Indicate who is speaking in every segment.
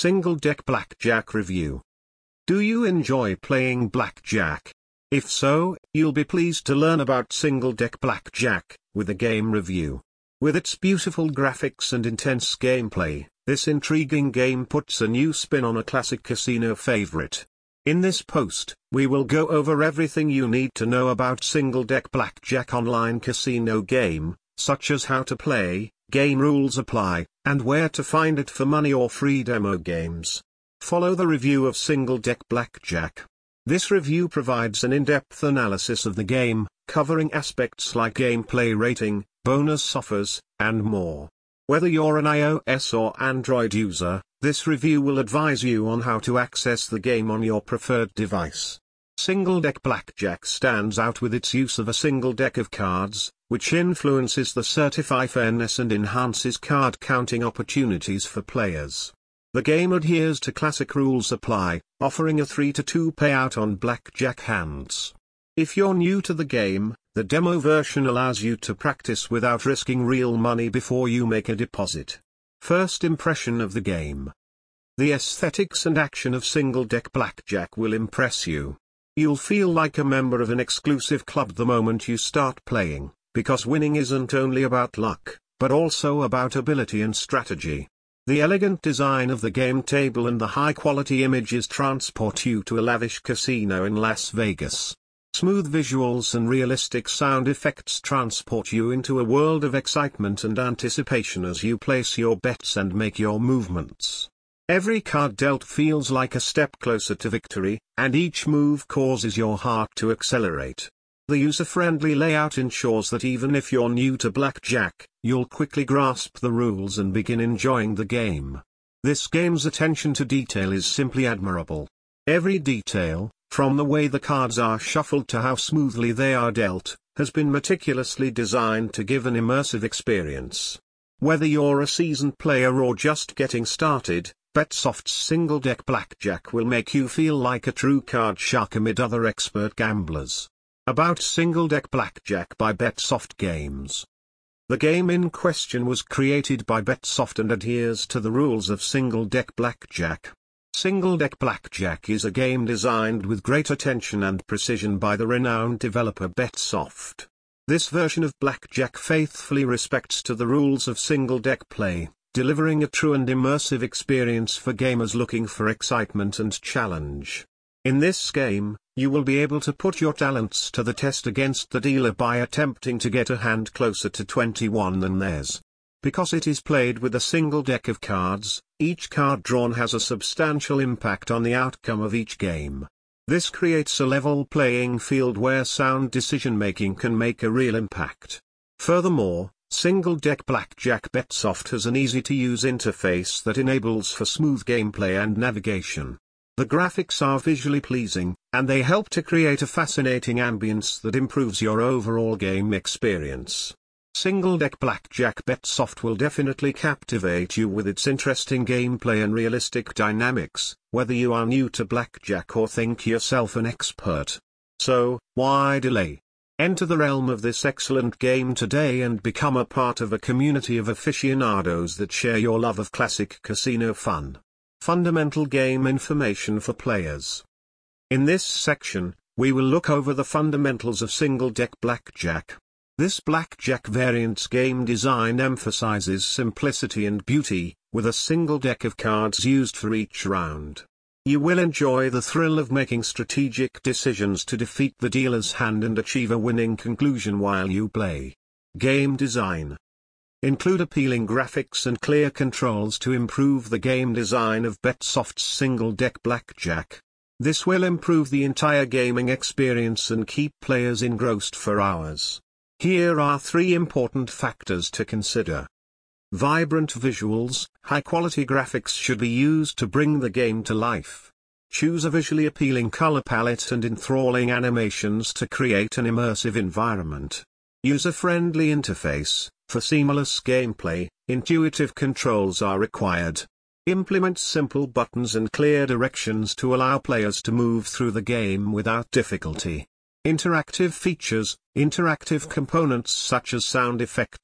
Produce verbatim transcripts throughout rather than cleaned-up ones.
Speaker 1: Single Deck Blackjack Review. Do you enjoy playing blackjack? If so, you'll be pleased to learn about Single Deck Blackjack, with a game review. With its beautiful graphics and intense gameplay, this intriguing game puts a new spin on a classic casino favorite. In this post, we will go over everything you need to know about Single Deck Blackjack online casino game, such as how to play, game rules apply, and where to find it for money or free demo games. Follow the review of Single Deck Blackjack. This review provides an in-depth analysis of the game, covering aspects like gameplay rating, bonus offers, and more. Whether you're an iOS or Android user, this review will advise you on how to access the game on your preferred device. Single Deck Blackjack stands out with its use of a single deck of cards, which influences the certify fairness and enhances card counting opportunities for players. The game adheres to classic rules apply, offering a three to two payout on blackjack hands. If you're new to the game, the demo version allows you to practice without risking real money before you make a deposit. First impression of the game. The aesthetics and action of Single Deck Blackjack will impress you. You'll feel like a member of an exclusive club the moment you start playing, because winning isn't only about luck, but also about ability and strategy. The elegant design of the game table and the high-quality images transport you to a lavish casino in Las Vegas. Smooth visuals and realistic sound effects transport you into a world of excitement and anticipation as you place your bets and make your movements. Every card dealt feels like a step closer to victory, and each move causes your heart to accelerate. The user-friendly layout ensures that even if you're new to blackjack, you'll quickly grasp the rules and begin enjoying the game. This game's attention to detail is simply admirable. Every detail, from the way the cards are shuffled to how smoothly they are dealt, has been meticulously designed to give an immersive experience. Whether you're a seasoned player or just getting started, BetSoft's Single Deck Blackjack will make you feel like a true card shark amid other expert gamblers. About Single Deck Blackjack by BetSoft Games. The game in question was created by BetSoft and adheres to the rules of Single Deck Blackjack. Single Deck Blackjack is a game designed with great attention and precision by the renowned developer BetSoft. This version of blackjack faithfully respects to the rules of single deck play, delivering a true and immersive experience for gamers looking for excitement and challenge. In this game, you will be able to put your talents to the test against the dealer by attempting to get a hand closer to twenty-one than theirs. Because it is played with a single deck of cards, each card drawn has a substantial impact on the outcome of each game. This creates a level playing field where sound decision-making can make a real impact. Furthermore, Single Deck Blackjack BetSoft has an easy-to-use interface that enables for smooth gameplay and navigation. The graphics are visually pleasing, and they help to create a fascinating ambience that improves your overall game experience. Single Deck Blackjack BetSoft will definitely captivate you with its interesting gameplay and realistic dynamics, whether you are new to blackjack or think yourself an expert. So, why delay? Enter the realm of this excellent game today and become a part of a community of aficionados that share your love of classic casino fun. Fundamental game information for players. In this section, we will look over the fundamentals of Single Deck Blackjack. This blackjack variant's game design emphasizes simplicity and beauty, with a single deck of cards used for each round. You will enjoy the thrill of making strategic decisions to defeat the dealer's hand and achieve a winning conclusion while you play. Game design. Include appealing graphics and clear controls to improve the game design of BetSoft's Single Deck Blackjack. This will improve the entire gaming experience and keep players engrossed for hours. Here are three important factors to consider. Vibrant visuals. High-quality graphics should be used to bring the game to life. Choose a visually appealing color palette and enthralling animations to create an immersive environment. User-friendly interface. For seamless gameplay, intuitive controls are required. Implement simple buttons and clear directions to allow players to move through the game without difficulty. Interactive features. Interactive components such as sound effects,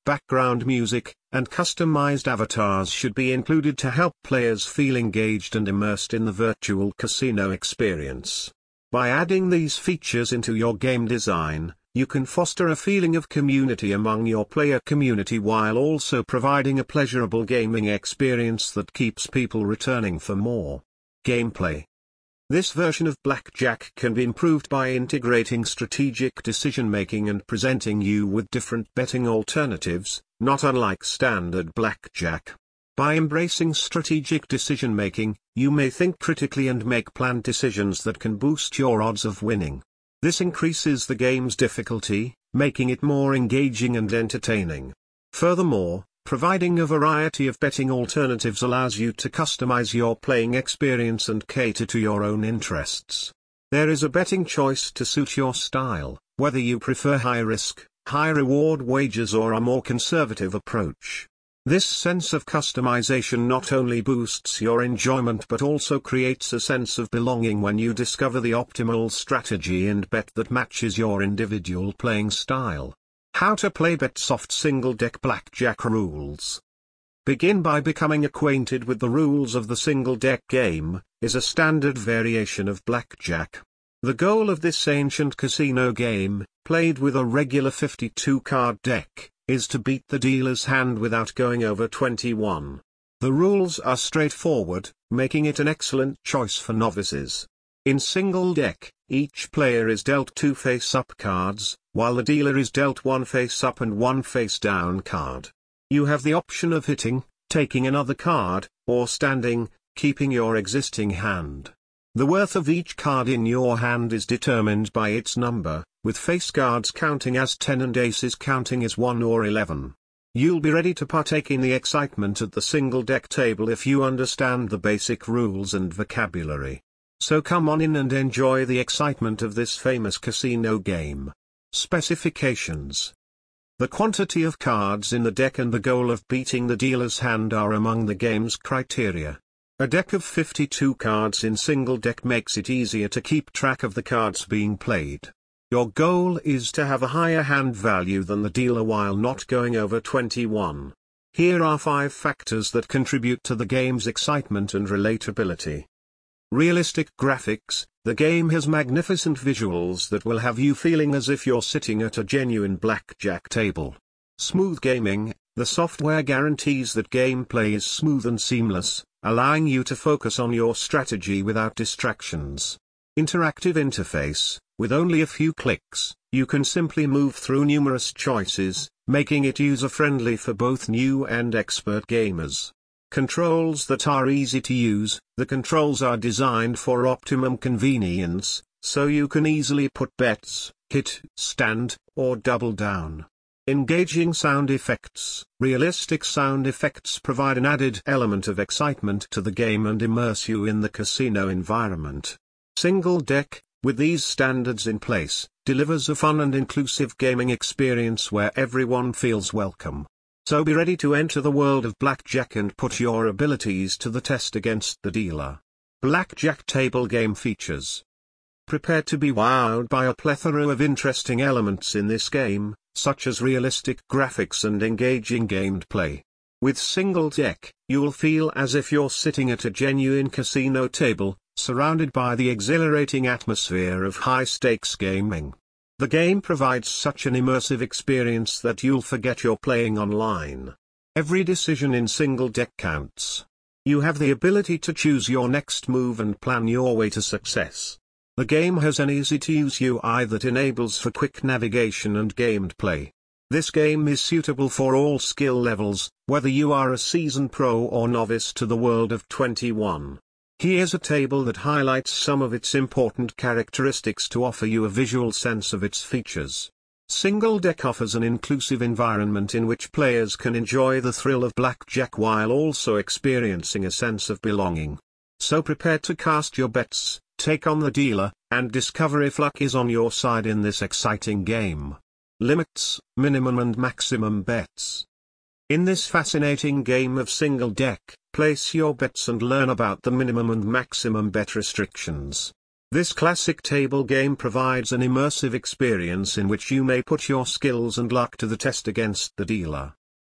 Speaker 1: background music, and customized avatars should be included to help players feel engaged and immersed in the virtual casino experience. By adding these features into your game design, you can foster a feeling of community among your player community while also providing a pleasurable gaming experience that keeps people returning for more. Gameplay. This version of Blackjack can be improved by integrating strategic decision-making and presenting you with different betting alternatives, not unlike standard Blackjack. By embracing strategic decision-making, you may think critically and make planned decisions that can boost your odds of winning. This increases the game's difficulty, making it more engaging and entertaining. Furthermore, providing a variety of betting alternatives allows you to customize your playing experience and cater to your own interests. There is a betting choice to suit your style, whether you prefer high-risk, high-reward wagers or a more conservative approach. This sense of customization not only boosts your enjoyment but also creates a sense of belonging when you discover the optimal strategy and bet that matches your individual playing style. How to play BetSoft Single Deck Blackjack Rules. Begin by becoming acquainted with the rules of the single deck game, is a standard variation of blackjack. The goal of this ancient casino game, played with a regular fifty-two card deck, is to beat the dealer's hand without going over twenty-one. The rules are straightforward, making it an excellent choice for novices. In single deck, each player is dealt two face-up cards, while the dealer is dealt one face-up and one face-down card. You have the option of hitting, taking another card, or standing, keeping your existing hand. The worth of each card in your hand is determined by its number, with face cards counting as ten and aces counting as one or eleven. You'll be ready to partake in the excitement at the single deck table if you understand the basic rules and vocabulary. So come on in and enjoy the excitement of this famous casino game. Specifications. The quantity of cards in the deck and the goal of beating the dealer's hand are among the game's criteria. A deck of fifty-two cards in single deck makes it easier to keep track of the cards being played. Your goal is to have a higher hand value than the dealer while not going over twenty-one. Here are five factors that contribute to the game's excitement and relatability. Realistic graphics. The game has magnificent visuals that will have you feeling as if you're sitting at a genuine blackjack table. Smooth gaming. The software guarantees that gameplay is smooth and seamless, allowing you to focus on your strategy without distractions. Interactive interface. With only a few clicks, you can simply move through numerous choices, making it user-friendly for both new and expert gamers. Controls that are easy to use. The controls are designed for optimum convenience, so you can easily put bets, hit, stand, or double down. Engaging sound effects. Realistic sound effects provide an added element of excitement to the game and immerse you in the casino environment. Single deck, with these standards in place, delivers a fun and inclusive gaming experience where everyone feels welcome. So be ready to enter the world of blackjack and put your abilities to the test against the dealer. Blackjack table game features. Prepare to be wowed by a plethora of interesting elements in this game, such as realistic graphics and engaging gameplay. With single deck, you'll feel as if you're sitting at a genuine casino table, surrounded by the exhilarating atmosphere of high-stakes gaming. The game provides such an immersive experience that you'll forget you're playing online. Every decision in single deck counts. You have the ability to choose your next move and plan your way to success. The game has an easy-to-use U I that enables for quick navigation and gameplay. This game is suitable for all skill levels, whether you are a seasoned pro or novice to the world of twenty-one. Here's a table that highlights some of its important characteristics to offer you a visual sense of its features. Single deck offers an inclusive environment in which players can enjoy the thrill of blackjack while also experiencing a sense of belonging. So prepare to cast your bets, take on the dealer, and discover if luck is on your side in this exciting game. Limits, minimum and maximum bets. In this fascinating game of single deck, place your bets and learn about the minimum and maximum bet restrictions. This classic table game provides an immersive experience in which you may put your skills and luck to the test against the dealer.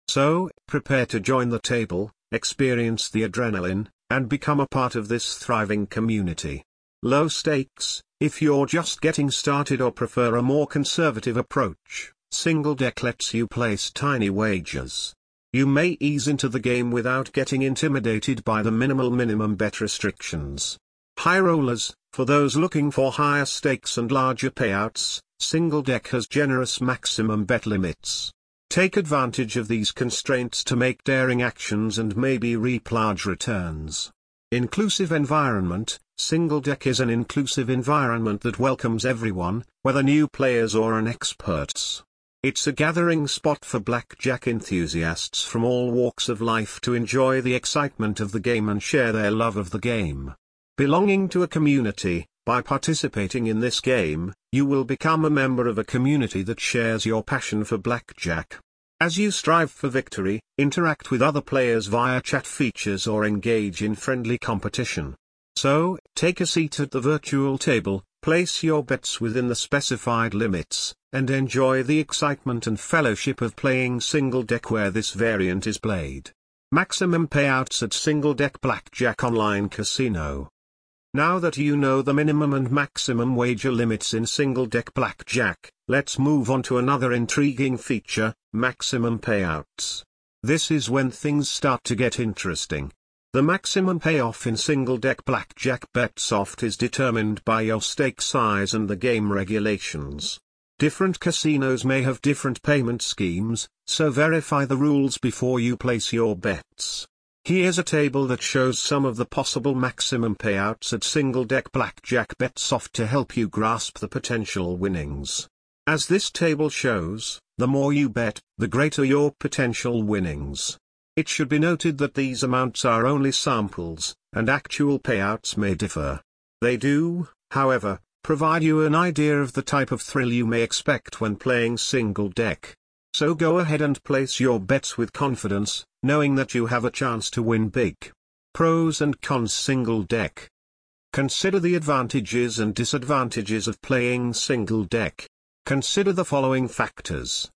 Speaker 1: So, prepare to join the table, experience the adrenaline, and become a part of this thriving community. Low stakes: if you're just getting started or prefer a more conservative approach, Single Deck lets you place tiny wagers. You may ease into the game without getting intimidated by the minimal minimum bet restrictions. High rollers: for those looking for higher stakes and larger payouts, Single Deck has generous maximum bet limits. Take advantage of these constraints to make daring actions and maybe reap large returns. Inclusive environment: Single Deck is an inclusive environment that welcomes everyone, whether new players or an experts. It's a gathering spot for blackjack enthusiasts from all walks of life to enjoy the excitement of the game and share their love of the game. Belonging to a community: by participating in this game, you will become a member of a community that shares your passion for blackjack. As you strive for victory, interact with other players via chat features or engage in friendly competition. So, take a seat at the virtual table, place your bets within the specified limits, and enjoy the excitement and fellowship of playing Single Deck where this variant is played. Maximum payouts at Single Deck Blackjack Online Casino. Now that you know the minimum and maximum wager limits in Single Deck Blackjack, let's move on to another intriguing feature: maximum payouts. This is when things start to get interesting. The maximum payoff in Single Deck Blackjack BetSoft is determined by your stake size and the game regulations. Different casinos may have different payment schemes, so verify the rules before you place your bets. Here's a table that shows some of the possible maximum payouts at Single Deck Blackjack BetSoft to help you grasp the potential winnings. As this table shows, the more you bet, the greater your potential winnings. It should be noted that these amounts are only samples, and actual payouts may differ. They do, however, provide you an idea of the type of thrill you may expect when playing Single Deck. So go ahead and place your bets with confidence, knowing that you have a chance to win big. Pros and cons Single Deck. Consider the advantages and disadvantages of playing Single Deck. Consider the following factors.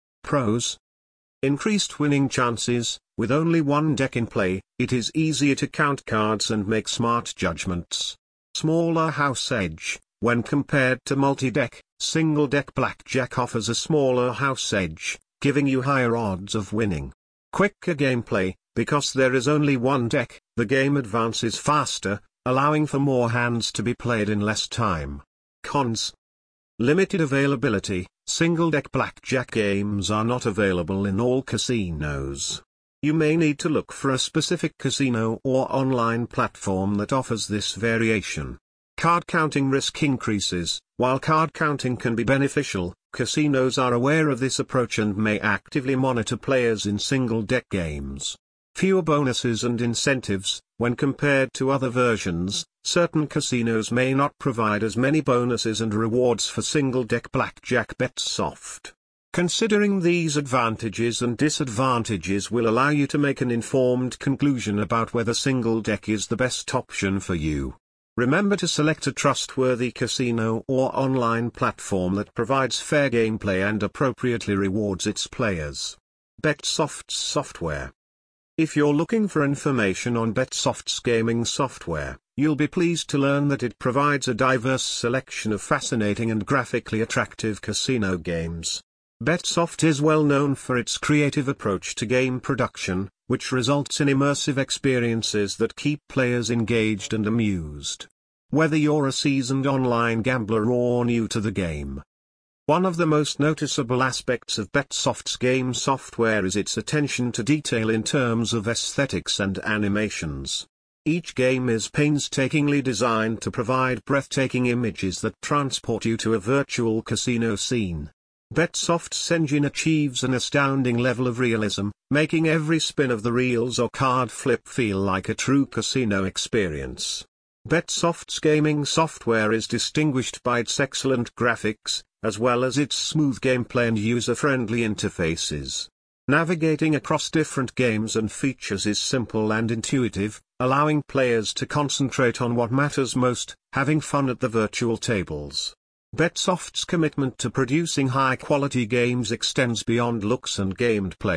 Speaker 1: Pros. Increased winning chances: with only one deck in play, it is easier to count cards and make smart judgments. Smaller house edge: when compared to multi-deck, Single Deck Blackjack offers a smaller house edge, giving you higher odds of winning. Quicker gameplay: because there is only one deck, the game advances faster, allowing for more hands to be played in less time. Cons. Limited availability: Single Deck Blackjack games are not available in all casinos. You may need to look for a specific casino or online platform that offers this variation. Card counting risk increases: while card counting can be beneficial, casinos are aware of this approach and may actively monitor players in Single Deck games. Fewer bonuses and incentives: when compared to other versions, certain casinos may not provide as many bonuses and rewards for Single Deck Blackjack BetSoft. Considering these advantages and disadvantages will allow you to make an informed conclusion about whether Single Deck is the best option for you. Remember to select a trustworthy casino or online platform that provides fair gameplay and appropriately rewards its players. BetSoft's software. If you're looking for information on BetSoft's gaming software, you'll be pleased to learn that it provides a diverse selection of fascinating and graphically attractive casino games. BetSoft is well known for its creative approach to game production, which results in immersive experiences that keep players engaged and amused. Whether you're a seasoned online gambler or new to the game, one of the most noticeable aspects of BetSoft's game software is its attention to detail in terms of aesthetics and animations. Each game is painstakingly designed to provide breathtaking images that transport you to a virtual casino scene. BetSoft's engine achieves an astounding level of realism, making every spin of the reels or card flip feel like a true casino experience. BetSoft's gaming software is distinguished by its excellent graphics, as well as its smooth gameplay and user-friendly interfaces. Navigating across different games and features is simple and intuitive, allowing players to concentrate on what matters most, having fun at the virtual tables. BetSoft's commitment to producing high-quality games extends beyond looks and gameplay.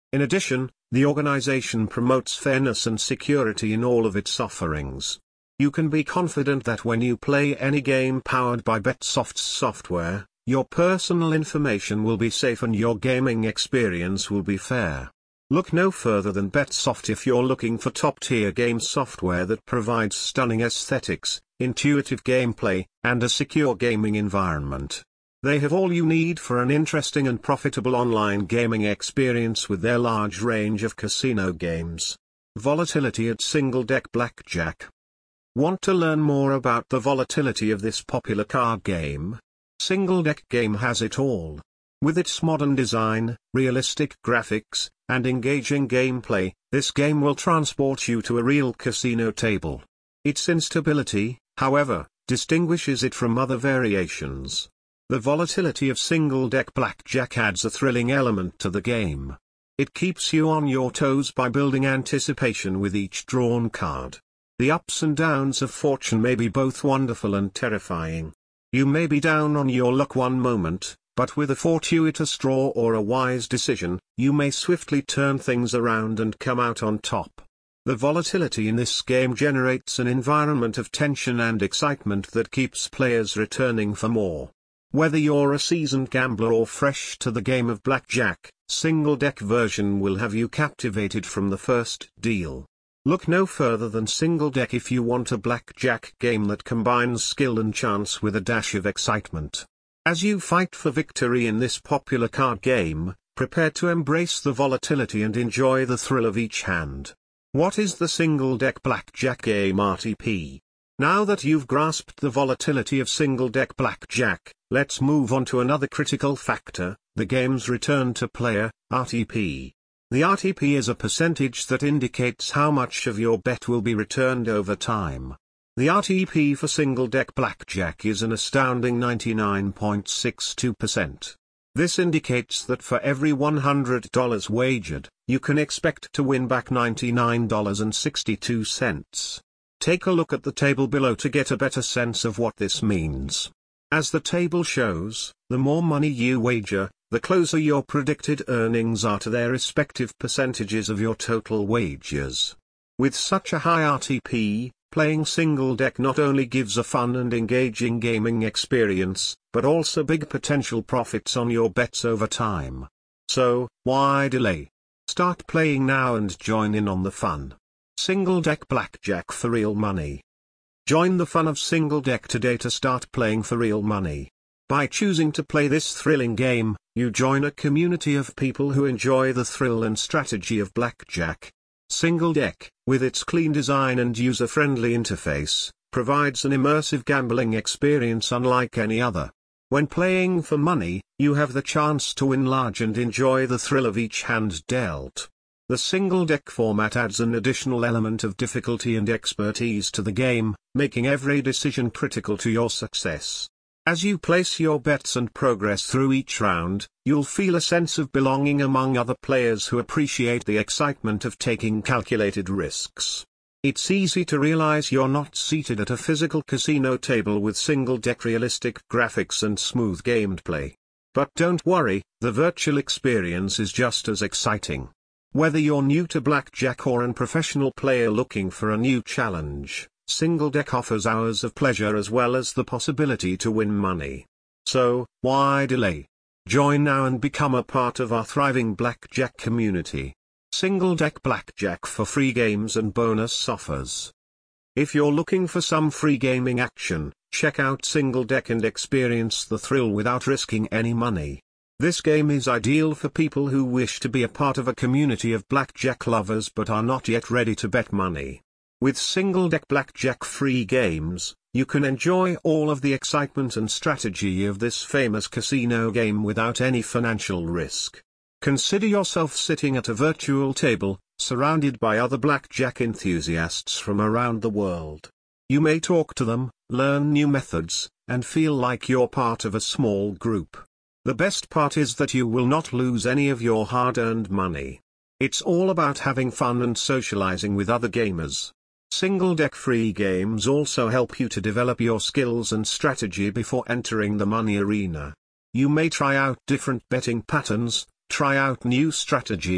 Speaker 1: In addition, the organization promotes fairness and security in all of its offerings. You can be confident that when you play any game powered by BetSoft's software, your personal information will be safe and your gaming experience will be fair. Look no further than BetSoft if you're looking for top-tier game software that provides stunning aesthetics, intuitive gameplay, and a secure gaming environment. They have all you need for an interesting and profitable online gaming experience with their large range of casino games. Volatility at Single Deck Blackjack. Want to learn more about the volatility of this popular card game? Single Deck game has it all. With its modern design, realistic graphics, and engaging gameplay, this game will transport you to a real casino table. Its instability, however, distinguishes it from other variations. The volatility of Single Deck Blackjack adds a thrilling element to the game. It keeps you on your toes by building anticipation with each drawn card. The ups and downs of fortune may be both wonderful and terrifying. You may be down on your luck one moment, but with a fortuitous draw or a wise decision, you may swiftly turn things around and come out on top. The volatility in this game generates an environment of tension and excitement that keeps players returning for more. Whether you're a seasoned gambler or fresh to the game of blackjack, Single Deck version will have you captivated from the first deal. Look no further than Single Deck if you want a blackjack game that combines skill and chance with a dash of excitement. As you fight for victory in this popular card game, prepare to embrace the volatility and enjoy the thrill of each hand. What is the Single Deck Blackjack game R T P? Now that you've grasped the volatility of Single Deck Blackjack, let's move on to another critical factor, the game's return to player, R T P. The R T P is a percentage that indicates how much of your bet will be returned over time. The R T P for Single Deck Blackjack is an astounding ninety-nine point six two percent. This indicates that for every one hundred dollars wagered, you can expect to win back ninety-nine dollars and sixty-two cents. Take a look at the table below to get a better sense of what this means. As the table shows, the more money you wager, the closer your predicted earnings are to their respective percentages of your total wagers. With such a high R T P, playing Single Deck not only gives a fun and engaging gaming experience, but also big potential profits on your bets over time. So, why delay? Start playing now and join in on the fun. Single Deck Blackjack for real money. Join the fun of Single Deck today to start playing for real money. By choosing to play this thrilling game, you join a community of people who enjoy the thrill and strategy of blackjack. Single Deck, with its clean design and user-friendly interface, provides an immersive gambling experience unlike any other. When playing for money, you have the chance to win large and enjoy the thrill of each hand dealt. The Single Deck format adds an additional element of difficulty and expertise to the game, making every decision critical to your success. As you place your bets and progress through each round, you'll feel a sense of belonging among other players who appreciate the excitement of taking calculated risks. It's easy to realize you're not seated at a physical casino table with Single Deck realistic graphics and smooth gameplay. But don't worry, the virtual experience is just as exciting. Whether you're new to blackjack or a professional player looking for a new challenge, Single Deck offers hours of pleasure as well as the possibility to win money. So, why delay? Join now and become a part of our thriving blackjack community. Single Deck Blackjack for free games and bonus offers. If you're looking for some free gaming action, check out Single Deck and experience the thrill without risking any money. This game is ideal for people who wish to be a part of a community of blackjack lovers but are not yet ready to bet money. With Single Deck Blackjack free games, you can enjoy all of the excitement and strategy of this famous casino game without any financial risk. Consider yourself sitting at a virtual table, surrounded by other blackjack enthusiasts from around the world. You may talk to them, learn new methods, and feel like you're part of a small group. The best part is that you will not lose any of your hard-earned money. It's all about having fun and socializing with other gamers. Single Deck free games also help you to develop your skills and strategy before entering the money arena. You may try out different betting patterns, try out new strategies,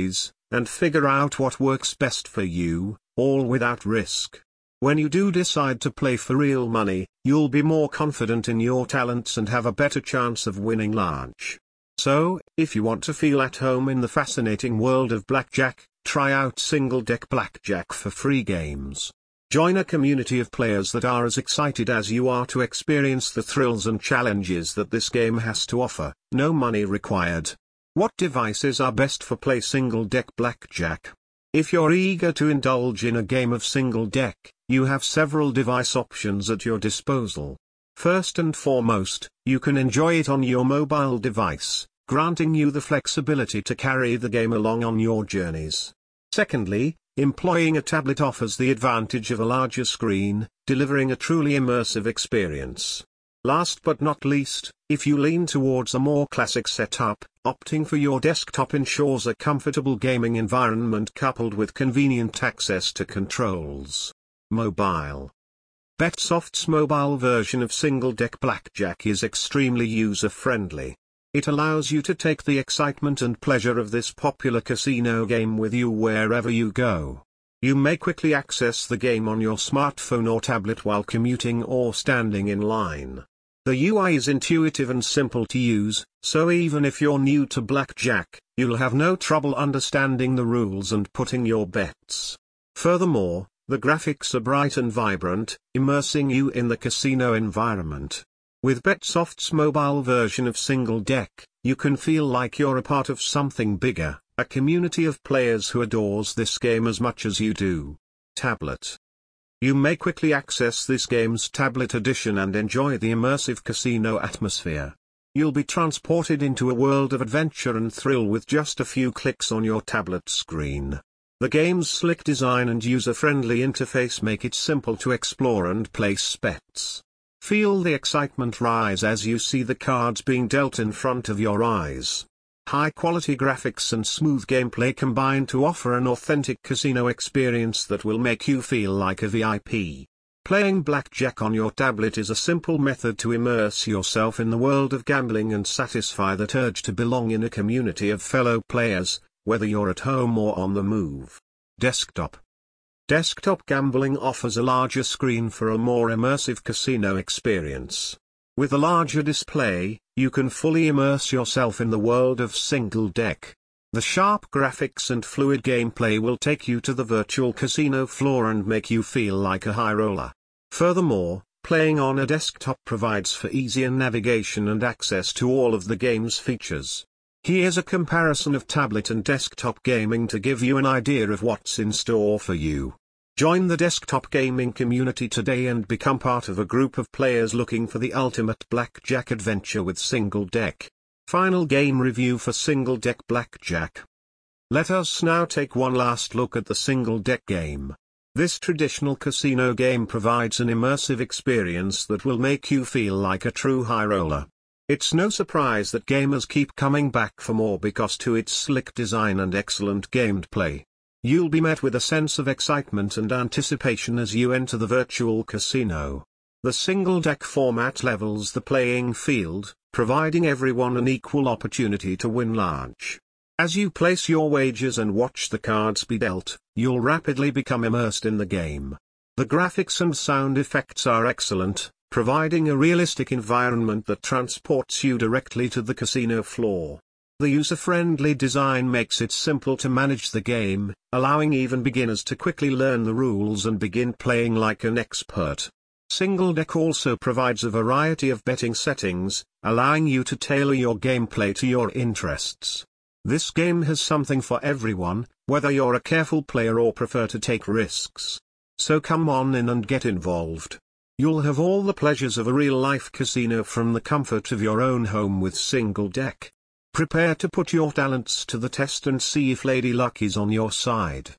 Speaker 1: and figure out what works best for you, all without risk. When you do decide to play for real money, you'll be more confident in your talents and have a better chance of winning large. So, if you want to feel at home in the fascinating world of blackjack, try out Single Deck Blackjack for free games. Join a community of players that are as excited as you are to experience the thrills and challenges that this game has to offer, no money required. What devices are best for play Single Deck Blackjack? If you're eager to indulge in a game of Single Deck, you have several device options at your disposal. First and foremost, you can enjoy it on your mobile device, granting you the flexibility to carry the game along on your journeys. Secondly, employing a tablet offers the advantage of a larger screen, delivering a truly immersive experience. Last but not least, if you lean towards a more classic setup, opting for your desktop ensures a comfortable gaming environment coupled with convenient access to controls. Mobile. Betsoft's mobile version of Single Deck Blackjack is extremely user-friendly. It allows you to take the excitement and pleasure of this popular casino game with you wherever you go. You may quickly access the game on your smartphone or tablet while commuting or standing in line. The U I is intuitive and simple to use, so even if you're new to blackjack, you'll have no trouble understanding the rules and putting your bets. Furthermore, the graphics are bright and vibrant, immersing you in the casino environment. With Betsoft's mobile version of Single Deck, you can feel like you're a part of something bigger, a community of players who adores this game as much as you do. Tablet. You may quickly access this game's tablet edition and enjoy the immersive casino atmosphere. You'll be transported into a world of adventure and thrill with just a few clicks on your tablet screen. The game's slick design and user-friendly interface make it simple to explore and place bets. Feel the excitement rise as you see the cards being dealt in front of your eyes. High-quality graphics and smooth gameplay combine to offer an authentic casino experience that will make you feel like a V I P. Playing blackjack on your tablet is a simple method to immerse yourself in the world of gambling and satisfy that urge to belong in a community of fellow players, whether you're at home or on the move. Desktop. Desktop gambling offers a larger screen for a more immersive casino experience. With a larger display, you can fully immerse yourself in the world of Single Deck. The sharp graphics and fluid gameplay will take you to the virtual casino floor and make you feel like a high roller. Furthermore, playing on a desktop provides for easier navigation and access to all of the game's features. Here's a comparison of tablet and desktop gaming to give you an idea of what's in store for you. Join the desktop gaming community today and become part of a group of players looking for the ultimate blackjack adventure with Single Deck. Final game review for Single Deck Blackjack. Let us now take one last look at the Single Deck game. This traditional casino game provides an immersive experience that will make you feel like a true high roller. It's no surprise that gamers keep coming back for more because to its slick design and excellent gameplay. You'll be met with a sense of excitement and anticipation as you enter the virtual casino. The Single Deck format levels the playing field, providing everyone an equal opportunity to win large. As you place your wagers and watch the cards be dealt, you'll rapidly become immersed in the game. The graphics and sound effects are excellent, providing a realistic environment that transports you directly to the casino floor. The user-friendly design makes it simple to manage the game, allowing even beginners to quickly learn the rules and begin playing like an expert. Single Deck also provides a variety of betting settings, allowing you to tailor your gameplay to your interests. This game has something for everyone, whether you're a careful player or prefer to take risks. So come on in and get involved. You'll have all the pleasures of a real-life casino from the comfort of your own home with Single Deck. Prepare to put your talents to the test and see if Lady Luck is on your side.